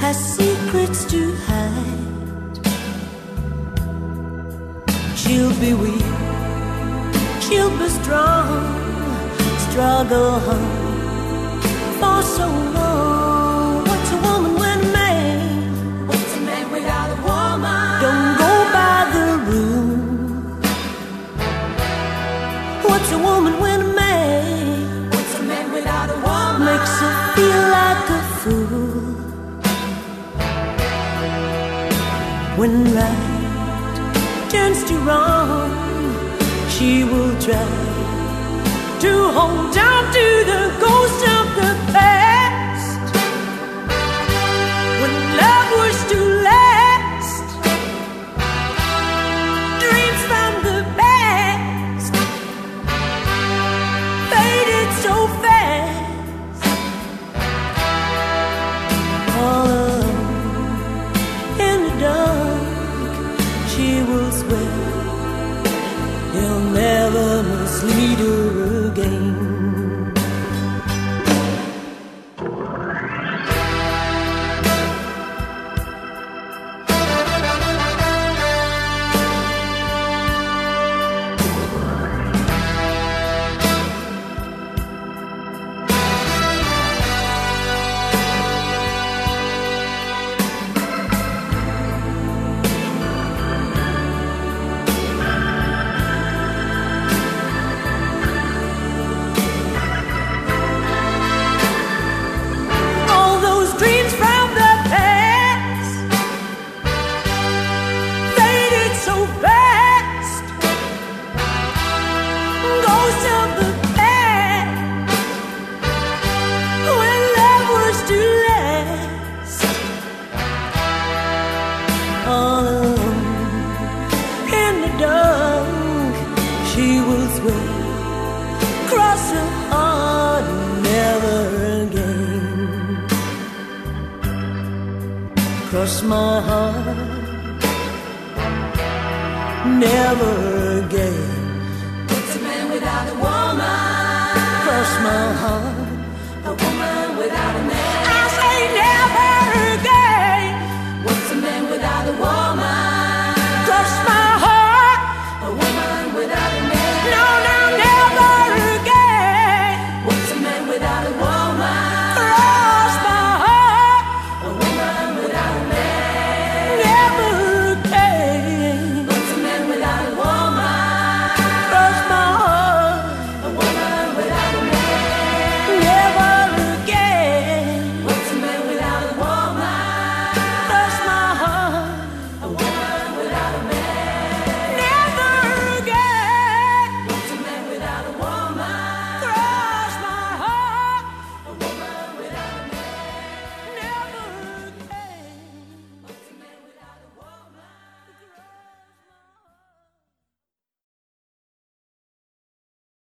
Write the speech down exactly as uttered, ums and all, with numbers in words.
has secrets to hide. She'll be weak, she'll be strong, struggle on for so long. What's a woman when a man? What's a man without a woman? Don't go by the rule. What's a woman when a man? What's a man without a woman? Makes her feel like a fool. When right turns to wrong, she will try to hold on to the ghost of the past. When love was to last, dreams from the past faded so fast. All alone in the dark, she will swear he'll never mislead her again. She will swear, cross her heart, never again. Cross my heart, never again. What's a man without a woman? Cross my heart, a woman without a man.